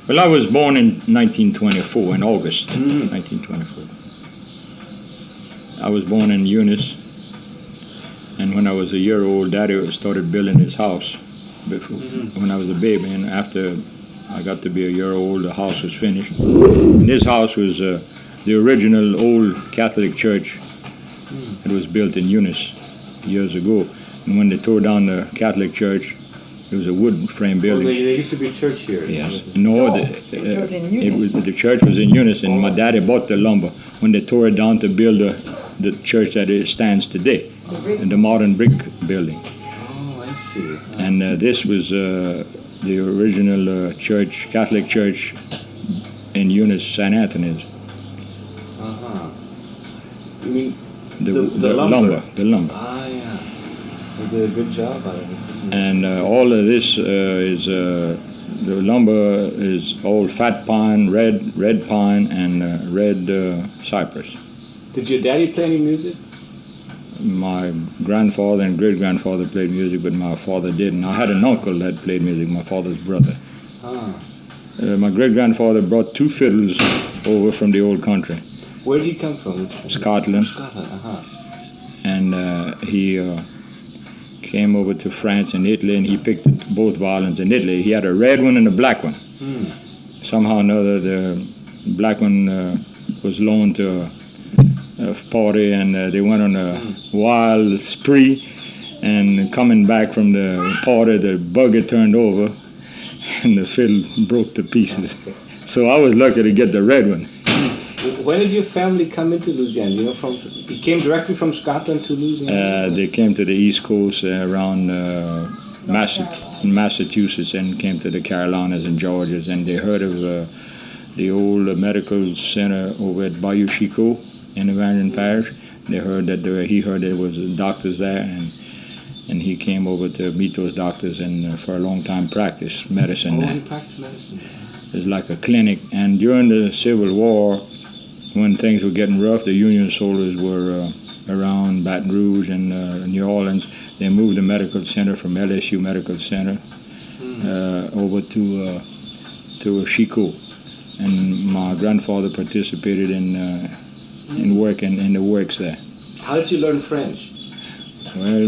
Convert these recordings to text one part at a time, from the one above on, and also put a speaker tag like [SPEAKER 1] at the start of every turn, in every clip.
[SPEAKER 1] Well, I was born in 1924, in August 1924. I was born in Eunice, and when I was a year old, Daddy started building his house before, when I was a baby, and after I got to be a year old, the house was finished. And this house was the original old Catholic church. It was built in Eunice years ago, and when they tore down the Catholic church, it was a wood frame building.
[SPEAKER 2] Well, there used to be a church here.
[SPEAKER 1] Yes. No,
[SPEAKER 3] it was in Eunice.
[SPEAKER 1] the church was in Eunice, and my daddy bought the lumber when they tore it down to build the church that it stands today, the modern brick building.
[SPEAKER 2] Oh, I see.
[SPEAKER 1] And this was the original church, Catholic church in Eunice, St. Anthony's.
[SPEAKER 2] Uh-huh. You mean
[SPEAKER 1] The
[SPEAKER 2] lumber?
[SPEAKER 1] The lumber.
[SPEAKER 2] Ah, yeah. They did a good job out of it.
[SPEAKER 1] And all of this is, the lumber is all fat pine, red pine, and red cypress.
[SPEAKER 2] Did your daddy play any music?
[SPEAKER 1] My grandfather and great-grandfather played music, but my father didn't. I had an uncle that played music, my father's brother.
[SPEAKER 2] Ah.
[SPEAKER 1] My great-grandfather brought 2 fiddles over from the old country.
[SPEAKER 2] Where did he come from?
[SPEAKER 1] Scotland.
[SPEAKER 2] Scotland, uh-huh.
[SPEAKER 1] And he came over to France and Italy, and he picked both violins in Italy. He had a red one and a black one. Somehow or another, the black one was loaned to a party, and they went on a wild spree, and coming back from the party, the buggy turned over, and the fiddle broke to pieces. So I was lucky to get the red one.
[SPEAKER 2] When did your family come into Louisiana? You know, you came directly from Scotland to Louisiana?
[SPEAKER 1] They came to the East Coast around Massachusetts, and came to the Carolinas and Georgias, and they heard of the old medical center over at Bayou Chicot in Evangeline Parish. They heard that he heard there was doctors there, and he came over to meet those doctors and for a long time practiced medicine there.
[SPEAKER 2] He practiced medicine.
[SPEAKER 1] It was like a clinic. And during the Civil War, when things were getting rough, the Union soldiers were around Baton Rouge and New Orleans. They moved the medical center from LSU Medical Center over to Chicot. And my grandfather participated in working in the works there.
[SPEAKER 2] How did you learn French?
[SPEAKER 1] Well,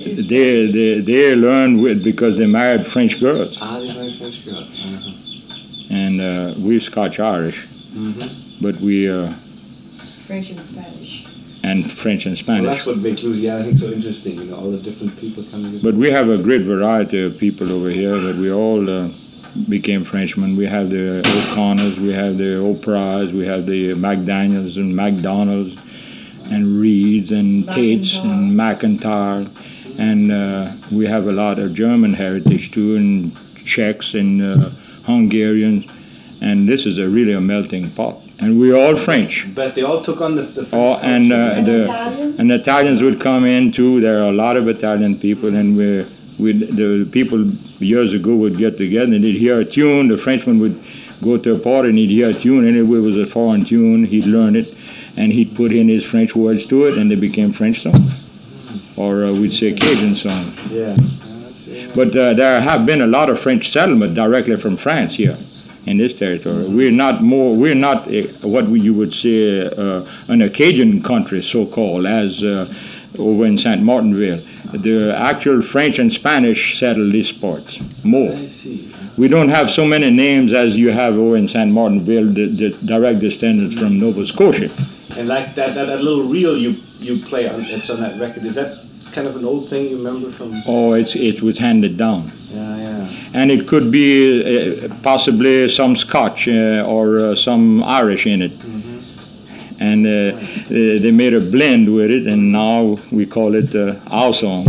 [SPEAKER 1] they learned because they married French girls.
[SPEAKER 2] Ah, they married French girls. Uh-huh.
[SPEAKER 1] And we're Scotch-Irish, but we...
[SPEAKER 3] French and Spanish.
[SPEAKER 1] And French and Spanish.
[SPEAKER 2] Well, that's what makes Louisiana, I think, so interesting, you know, all the different people coming in.
[SPEAKER 1] But we have a great variety of people over here that we all became Frenchmen. We have the O'Connors, we have the O'Priors, we have the McDaniels and McDonalds and Reeds and Tates and McIntyre. And we have a lot of German heritage too, and Czechs and Hungarians. And this is really a melting pot. And we're all French.
[SPEAKER 2] But they all took on the French
[SPEAKER 1] and the Italians would come in too. There are a lot of Italian people, and the people years ago would get together and they'd hear a tune. The Frenchman would go to a party and he'd hear a tune, and if it was a foreign tune, he'd learn it, and he'd put in his French words to it, and they became French songs. Or we'd say Cajun songs.
[SPEAKER 2] Yeah.
[SPEAKER 1] But there have been a lot of French settlement directly from France here in this territory. We're not what you would say an Acadian country, so-called, as over in St. Martinville. The actual French and Spanish settled these parts more.
[SPEAKER 2] I see.
[SPEAKER 1] We don't have so many names as you have over in St. Martinville, the direct descendants from Nova Scotia.
[SPEAKER 2] And like that little reel you play on, it's on that record, is that kind of an old thing you remember from?
[SPEAKER 1] Oh, it was handed down.
[SPEAKER 2] Yeah.
[SPEAKER 1] And it could be possibly some Scotch or some Irish in it. And they made a blend with it, and now we call it our song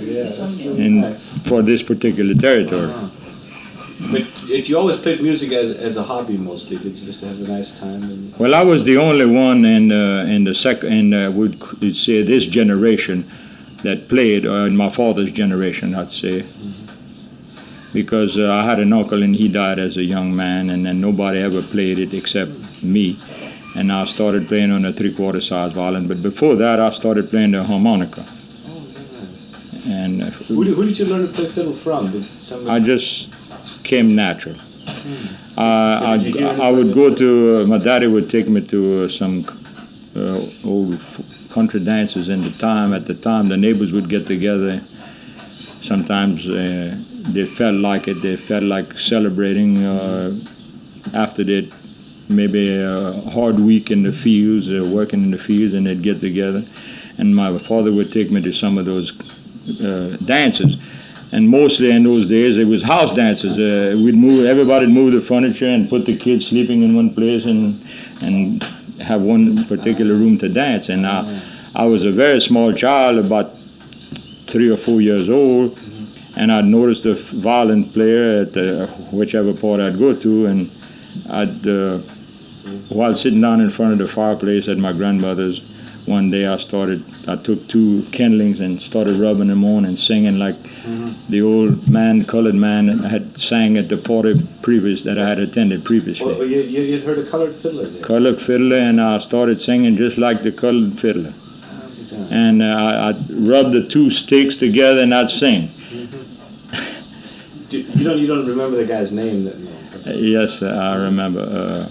[SPEAKER 1] for this particular territory.
[SPEAKER 2] But you always played music as a hobby mostly. Did you just have a nice time?
[SPEAKER 1] Well, I was the only one in the second, would say this generation that played, or in my father's generation, I'd say. Because I had an uncle and he died as a young man, and then nobody ever played it except me. And I started playing on a 3/4 size violin, but before that I started playing the harmonica.
[SPEAKER 2] And who did you learn to play fiddle from?
[SPEAKER 1] I just came natural. I would go to, my daddy would take me to some old country dances at the time the neighbors would get together. Sometimes they felt like it, they felt like celebrating after that maybe a hard week in the fields, working in the fields, and they'd get together. And my father would take me to some of those dances. And mostly in those days, it was house dances. Everybody'd move the furniture and put the kids sleeping in one place and have one particular room to dance. And I was a very small child, about 3 or 4 years old, and I'd noticed a violin player at whichever part I'd go to, and while sitting down in front of the fireplace at my grandmother's, one day I took 2 kindlings and started rubbing them on and singing like the old man, colored man, had sang at the party that I had attended previously.
[SPEAKER 2] Well, you'd heard a colored fiddler there.
[SPEAKER 1] Colored fiddler, and I started singing just like the colored fiddler. And I'd rub the 2 sticks together and I'd sing.
[SPEAKER 2] You don't remember the guy's name?
[SPEAKER 1] Yes, I remember.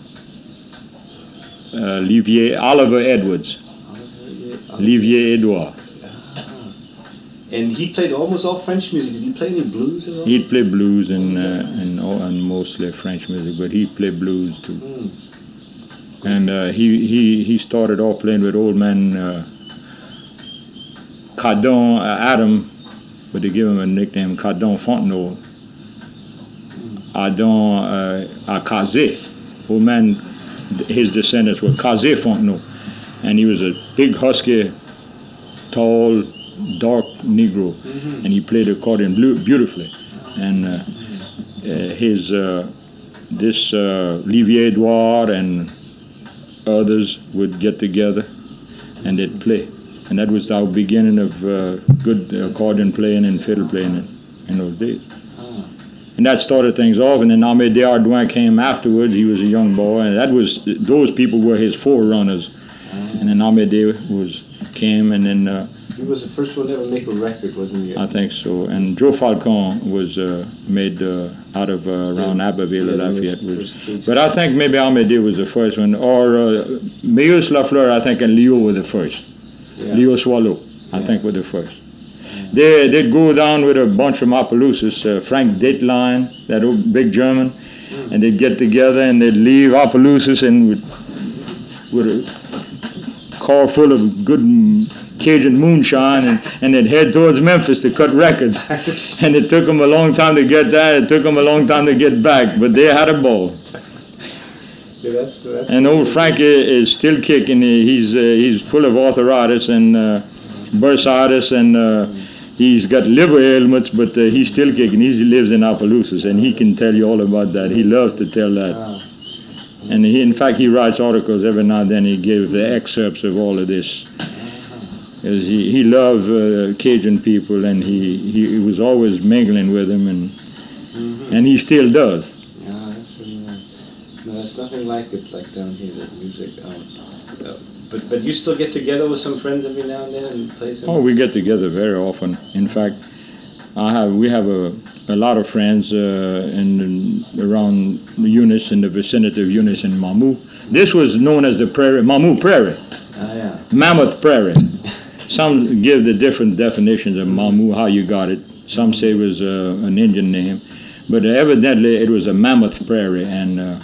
[SPEAKER 1] Oliver Edwards. Olivier Edouard.
[SPEAKER 2] And he played almost all French music. Did he play any blues at all?
[SPEAKER 1] He'd play blues and mostly French music, but he played blues too. And he started off playing with old man Cardon Adam, but they give him a nickname, Cardon Fontenot. Adon Cazé. Old man, his descendants were Cazé Fontenot. And he was a big, husky, tall, dark Negro, and he played accordion beautifully. And Olivier Edouard and others would get together and they'd play. And that was our beginning of good accordion playing and fiddle playing in those days. And that started things off, and then Amédée Ardouin came afterwards. He was a young boy, and those people were his forerunners. And then Amédée came, and then
[SPEAKER 2] he was the first one to ever make a record, wasn't he?
[SPEAKER 1] I think so. And Joe Falcon was made out of around Abbeville, Lafayette. But I think maybe Amédée was the first one, or Meus Lafleur, I think, and Leo were the first. Yeah. Leo Swallow, I think, were the first. They'd go down with a bunch of Opelousas, Frank Dateline, that old big German, and they'd get together and they'd leave Opelousas and with a car full of good Cajun moonshine, and they'd head towards Memphis to cut records. And it took them a long time to get there, it took them a long time to get back, but they had a ball. Yeah, and old Frankie is still kicking. He's full of arthritis and bursitis, and he's got liver ailments, but he's still kicking. He lives in Opelousas, and he can tell you all about that. He loves to tell that. And in fact, he writes articles every now and then. He gives the excerpts of all of this. He loved Cajun people, and he was always mingling with them, and he still does.
[SPEAKER 2] Yeah, that's really nice. No, there's nothing like it like down here, that music. But you still get together with some friends every now and then and play some?
[SPEAKER 1] Oh, we get together very often. In fact, we have a lot of friends around Eunice, in the vicinity of Eunice and Mamou. This was known as the Prairie, Mamou Prairie.
[SPEAKER 2] Yeah.
[SPEAKER 1] Mammoth Prairie. Some give the different definitions of Mamou, how you got it. Some say it was an Indian name, but evidently it was a Mammoth Prairie, and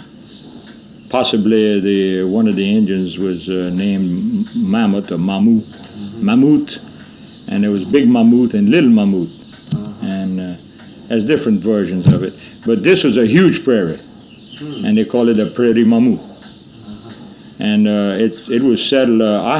[SPEAKER 1] possibly one of the Indians was named Mammoth or Mammouth, and there was Big Mammouth and Little Mammouth, and there's different versions of it. But this was a huge prairie, and they call it a Prairie Mammouth. And it was settled. I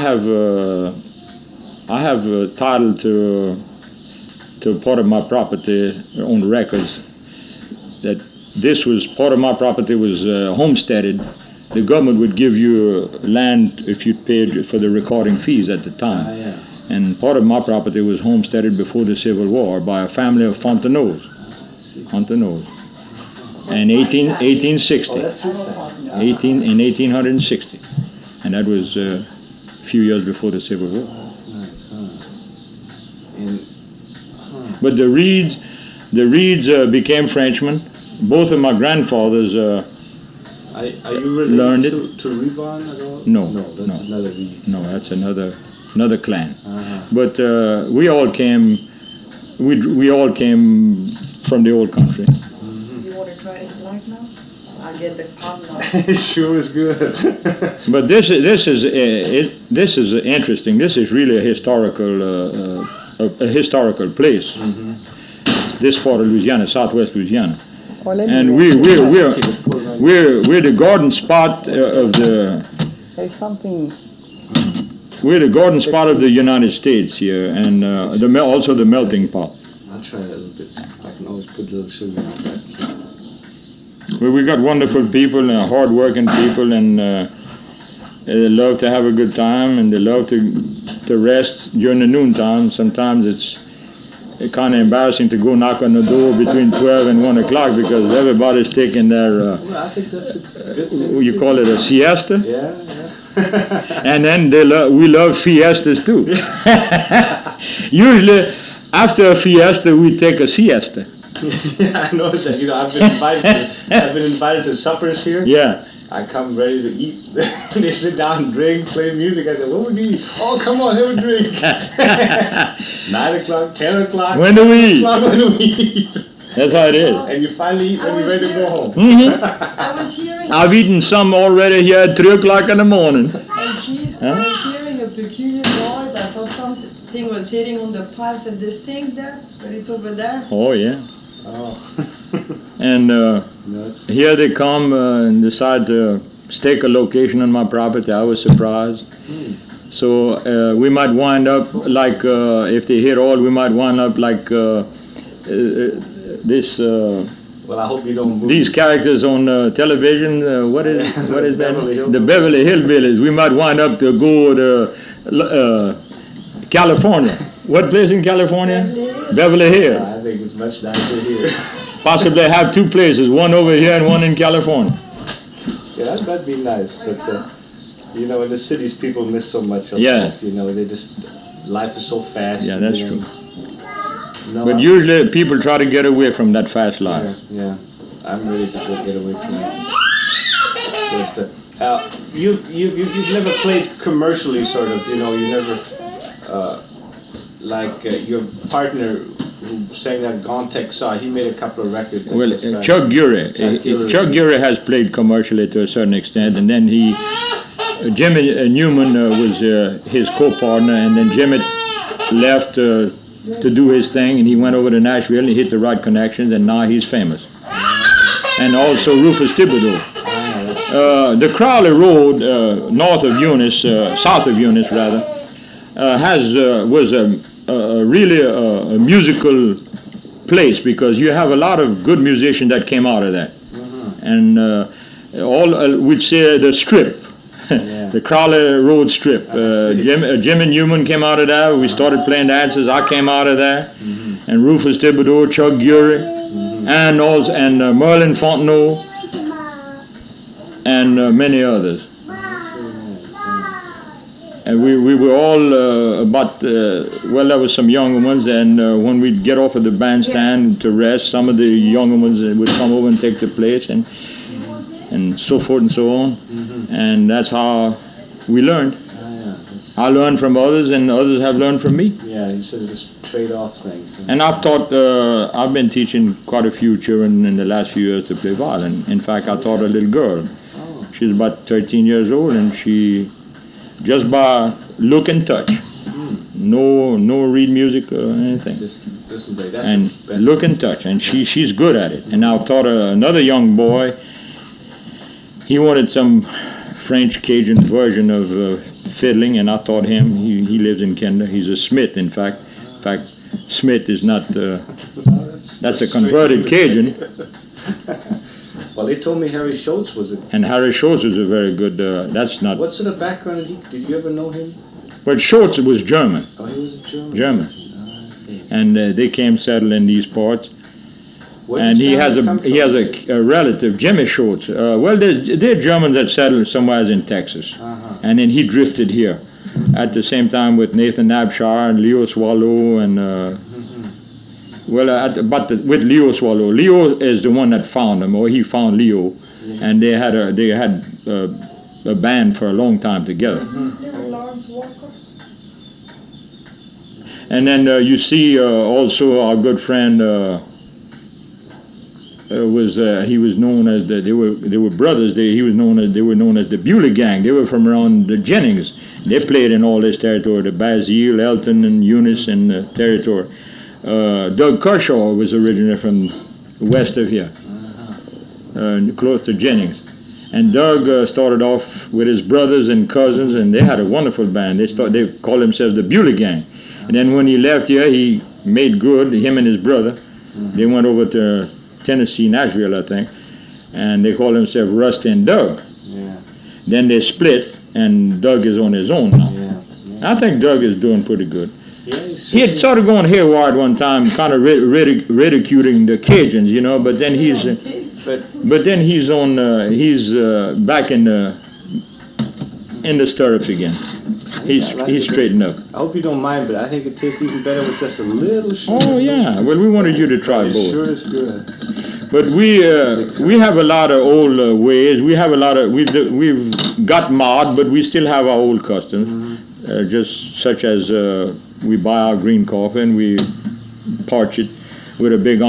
[SPEAKER 1] have a title to part of my property on records that this was part of my property was homesteaded. The government would give you land if you paid for the recording fees at the time. And part of my property was homesteaded before the Civil War by a family of Fonteneaus. In 1860. In 1860. And that was a few years before the Civil War. But the Reeds became Frenchmen, both of my grandfathers.
[SPEAKER 2] Are you related
[SPEAKER 1] Learned it.
[SPEAKER 2] to Revon at all?
[SPEAKER 1] No,
[SPEAKER 2] No, that's
[SPEAKER 1] no.
[SPEAKER 2] another Reed.
[SPEAKER 1] No, that's another clan.
[SPEAKER 2] Uh-huh.
[SPEAKER 1] But we all came. We all came from the old country.
[SPEAKER 3] You want to try it black now? I'll get the palm now.
[SPEAKER 2] It sure is good.
[SPEAKER 1] But this is interesting. This is really a historical place.
[SPEAKER 2] Mhm.
[SPEAKER 1] This part of Louisiana, southwest Louisiana,
[SPEAKER 3] Or let me
[SPEAKER 1] and
[SPEAKER 3] rest.
[SPEAKER 1] we're the garden spot of the
[SPEAKER 3] There's something.
[SPEAKER 1] we're the garden spot of the United States here, and also the melting pot.
[SPEAKER 2] I'll try it a little bit. I can always put a little sugar on that.
[SPEAKER 1] Well, we got wonderful people and hard-working people, and they love to have a good time, and they love to rest during the noontime. Sometimes it's kind of embarrassing to go knock on the door between 12 and 1 o'clock because everybody's taking their,
[SPEAKER 2] Well, I think that's a good thing.
[SPEAKER 1] you call it a siesta,
[SPEAKER 2] Yeah, yeah.
[SPEAKER 1] and then we love fiestas too. Usually, after a fiesta, we take a siesta.
[SPEAKER 2] Yeah, I noticed that. You know, I've been invited to suppers here.
[SPEAKER 1] Yeah.
[SPEAKER 2] I come ready to eat. They sit down, drink, play music. I said, "What would you eat?" "Oh, come on, have a drink." 9 o'clock, 10 o'clock.
[SPEAKER 1] When do we eat?
[SPEAKER 2] O'clock, when do we eat?
[SPEAKER 1] That's how it is.
[SPEAKER 2] And you finally eat when you're ready to go home.
[SPEAKER 3] I was hearing,
[SPEAKER 1] I've eaten some already here at 3 o'clock in the morning.
[SPEAKER 3] and cheese,
[SPEAKER 1] Huh?
[SPEAKER 3] I was hearing a peculiar noise. I thought something was hitting on the pipes at the sink there, but it's over there.
[SPEAKER 1] Oh, yeah.
[SPEAKER 2] Oh.
[SPEAKER 1] And
[SPEAKER 2] No, it's,
[SPEAKER 1] here they come and decide to stake a location on my property. I was surprised. So we might wind up like, if they hit all, we might wind up like this.
[SPEAKER 2] well, I hope you don't move.
[SPEAKER 1] These characters on television. What is that?
[SPEAKER 2] Beverly Hillbillies.
[SPEAKER 1] The Beverly Hillbillies. We might wind up to go to California. What place in California? Beverly Hills.
[SPEAKER 2] I think it's much nicer here.
[SPEAKER 1] Possibly have two places, one over here and one in California.
[SPEAKER 2] Yeah, that'd be nice, but you know, in the cities, people miss so much of
[SPEAKER 1] Yeah.
[SPEAKER 2] life. You know, they just life is so fast.
[SPEAKER 1] Yeah, that's
[SPEAKER 2] you know.
[SPEAKER 1] true.
[SPEAKER 2] No,
[SPEAKER 1] But usually people try to get away from that fast life.
[SPEAKER 2] yeah, I'm ready to go get away from that. You've never played commercially, sort of. You know, you never like your partner who sang that Gontek Saw. He made a couple of records. that
[SPEAKER 1] Well,
[SPEAKER 2] was back-
[SPEAKER 1] Chuck Gury.
[SPEAKER 2] Gury.
[SPEAKER 1] Chuck Gury has played commercially to a certain extent, and then Jimmy Newman was his co-partner, and then Jimmy left to do his thing, and he went over to Nashville and he hit the right connections, and now he's famous. And also Rufus Thibodeau. The Crowley Road, north of Eunice, south of Eunice rather, was really a musical place because you have a lot of good musicians that came out of that, and we'd say the Strip, the Crowley Road Strip. Jimmy Newman came out of there. We started playing dances. I came out of there, and Rufus Thibodeau, Chuck Gury, and Merlin Fontenot, and many others. And we were all there was some younger ones, and when we'd get off of the bandstand to rest, some of the younger ones would come over and take the place, and so forth and so on. And that's how we learned. I learned from others, and others have learned from me.
[SPEAKER 2] Yeah, you said just trade off things.
[SPEAKER 1] And I've been teaching quite a few children in the last few years to play violin. In fact, I taught a little girl. She's about 13 years old, and she, just by look and touch, no read music or anything,
[SPEAKER 2] Just listen, that's
[SPEAKER 1] and
[SPEAKER 2] the best.
[SPEAKER 1] look and touch, and she's good at it. And I've taught another young boy. He wanted some French Cajun version of fiddling, and I taught him. He lives in Canada. He's a Smith, in fact. In fact, Smith is not. That's a converted Cajun.
[SPEAKER 2] Well, they told me Harry Schultz was a.
[SPEAKER 1] And Harry Schultz is a very good. That's not.
[SPEAKER 2] What sort of background did you ever know him?
[SPEAKER 1] But Schultz was German.
[SPEAKER 2] Oh, he was a German.
[SPEAKER 1] German.
[SPEAKER 2] Oh, I see.
[SPEAKER 1] And they came settle in these parts.
[SPEAKER 2] Where
[SPEAKER 1] And
[SPEAKER 2] did
[SPEAKER 1] he has
[SPEAKER 2] come from?
[SPEAKER 1] a relative, Jimmy Schultz. Well, they're Germans that settled somewhere in Texas, and then he drifted here, at the same time with Nathan Abshire and Leo Swallow, and Well, with Leo Swallow. Leo is the one that found him, or he found Leo, and they had a band for a long time together.
[SPEAKER 3] They were Lawrence Walker.
[SPEAKER 1] And then you see also our good friend he was known as they were brothers. They were known as the Bewley Gang. They were from around the Jennings. They played in all this territory, the Basile, Elton, and Eunice, and the territory. Doug Kershaw was originally from west of here, close to Jennings. And Doug started off with his brothers and cousins, and they had a wonderful band. They called themselves the Bewley Gang. And then when he left here, he made good, him and his brother. They went over to Tennessee, Nashville, I think, and they called themselves Rusty and Doug.
[SPEAKER 2] Yeah.
[SPEAKER 1] Then they split, and Doug is on his own now.
[SPEAKER 2] Yeah.
[SPEAKER 1] I think Doug is doing pretty good.
[SPEAKER 2] Yeah,
[SPEAKER 1] He had started going haywire one time, kind of ridiculing the Cajuns, you know. But then he's back in the stirrups again. He's straightened up.
[SPEAKER 2] I hope you don't mind, but I think it tastes even better with just a little sugar.
[SPEAKER 1] Oh yeah. Well, we wanted you to try
[SPEAKER 2] It
[SPEAKER 1] both.
[SPEAKER 2] sure is good.
[SPEAKER 1] But we have a lot of old ways. We have a lot of we've got mod, but we still have our old customs, just such as we buy our green coffee and we parch it with a big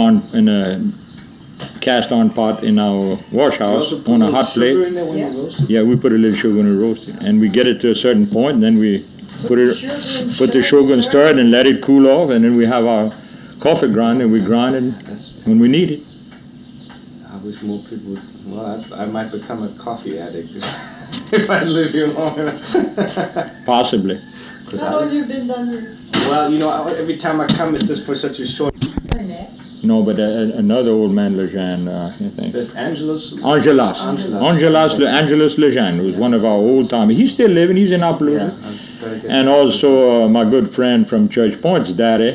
[SPEAKER 1] cast on pot in our wash house on a hot plate. Yeah, we put a little sugar in the roast, and we get it to a certain point, and then we put the sugar and stir it and let it cool off, and then we have our coffee grinder and we grind it when we need it.
[SPEAKER 2] I wish more people would. Well, I might become a coffee addict if I live here long enough.
[SPEAKER 1] Possibly.
[SPEAKER 3] How long you been down here?
[SPEAKER 2] Well, you know, every time I come, it's just for such a short.
[SPEAKER 1] No, but another old man, Lejeune, I think.
[SPEAKER 2] There's Angelus
[SPEAKER 1] Lejeune was one of our old timers. He's still living. He's in Appaloosa.
[SPEAKER 2] Yeah,
[SPEAKER 1] and also my good friend from Church Point's daddy,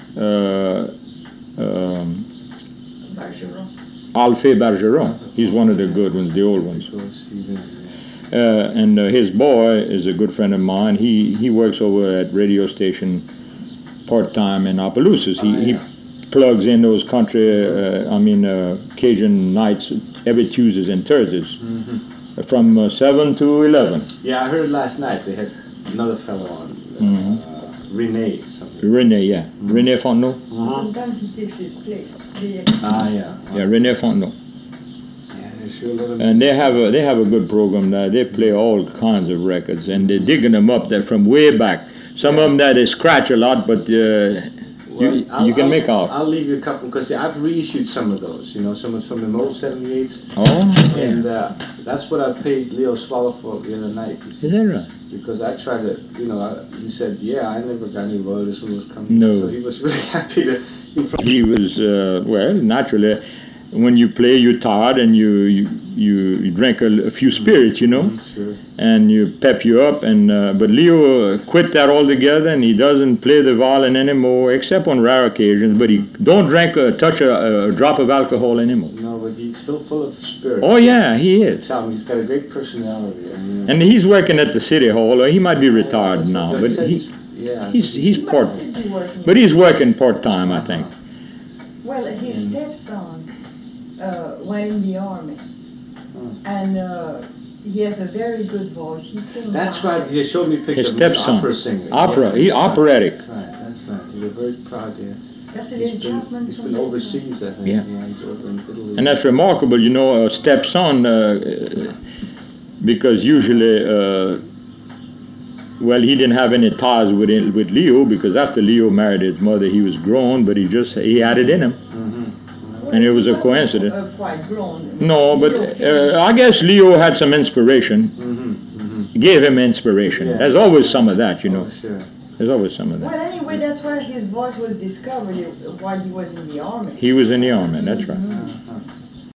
[SPEAKER 1] Alphée Bergeron. He's one of the good ones, the old ones. And his boy is a good friend of mine. He works over at radio station part-time in Opelousas. He plugs in those country, Cajun nights every Tuesdays and Thursdays from 7 to 11.
[SPEAKER 2] Yeah, I heard last night they had another fellow on, Rene something.
[SPEAKER 1] Rene, yeah. Rene Fontenot.
[SPEAKER 3] Sometimes he takes his place.
[SPEAKER 1] Yeah, Rene Fontenot.
[SPEAKER 2] Sure
[SPEAKER 1] and they have a good program there. They play all kinds of records, and they're digging them up there from way back. Some of them that they scratch a lot, but you can make out.
[SPEAKER 2] I'll leave you a couple because I've reissued some of those. You know, some from the old 78s.
[SPEAKER 1] Oh, yeah.
[SPEAKER 2] And that's what I paid Leo Swallow for the other night.
[SPEAKER 1] Is that right?
[SPEAKER 2] Because I tried to, he said, yeah, I never got any royalties when it was coming.
[SPEAKER 1] No.
[SPEAKER 2] So he was really happy to.
[SPEAKER 1] He was naturally. When you play, you're tired and you drink a few spirits, you know,
[SPEAKER 2] sure.
[SPEAKER 1] And you pep you up. And but Leo quit that altogether, and he doesn't play the violin anymore, except on rare occasions. But he don't touch a drop of alcohol anymore.
[SPEAKER 2] No, but he's still full of spirit.
[SPEAKER 1] Oh yeah, he is.
[SPEAKER 2] Tell me, he's got a great personality.
[SPEAKER 1] And he's working at the city hall. Or he might be retired now, but he's working part time, I think.
[SPEAKER 3] Well, his stepson went in the army, and he has a very good voice. He sings.
[SPEAKER 2] That's right. He showed me pictures.
[SPEAKER 1] His stepson,
[SPEAKER 2] opera singer.
[SPEAKER 1] Operatic.
[SPEAKER 2] That's right. He was very proud. Yeah.
[SPEAKER 3] That's a little Chapman.
[SPEAKER 2] He's been overseas, I think.
[SPEAKER 1] Yeah.
[SPEAKER 2] He's over in Italy.
[SPEAKER 1] And that's remarkable, you know, a stepson, because usually, he didn't have any ties with Leo, because after Leo married his mother, he was grown, but he had it in him. And it was a coincidence.
[SPEAKER 3] Quite grown.
[SPEAKER 1] No, but I guess Leo had some inspiration. Gave him inspiration.
[SPEAKER 2] Yeah.
[SPEAKER 1] There's always some of that, you know.
[SPEAKER 2] Oh, sure.
[SPEAKER 1] There's always some of that.
[SPEAKER 3] Well, anyway, that's where his voice was discovered while he was in the army.
[SPEAKER 1] He was in the army, that's right.